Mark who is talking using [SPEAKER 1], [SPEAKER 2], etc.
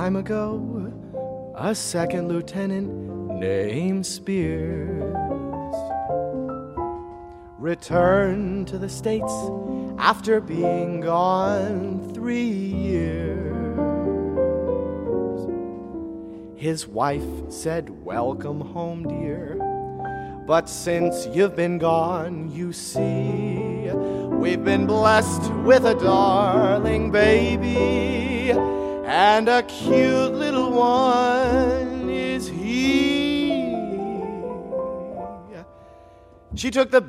[SPEAKER 1] time ago, a second lieutenant named Spears returned to the States after being gone 3 years. His wife said, "Welcome home, dear. But since you've been gone, you see, we've been blessed with a darling baby, and a cute little one is he." She took the